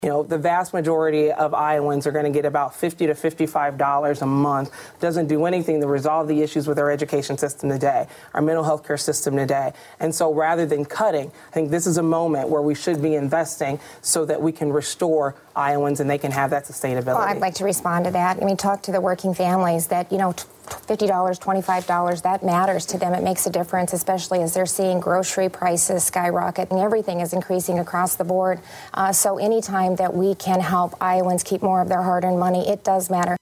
You know, the vast majority of Iowans are going to get about $50 to $55 a month. Doesn't do anything to resolve the issues with our education system today, our mental health care system today. And so rather than cutting, I think this is a moment where we should be investing so that we can restore Iowans and they can have that sustainability. Well, I'd like to respond to that. I mean, talk to the working families that, you know, $50, $25, that matters to them. It makes a difference, especially as they're seeing grocery prices skyrocket and everything is increasing across the board. So anytime that we can help Iowans keep more of their hard-earned money, it does matter.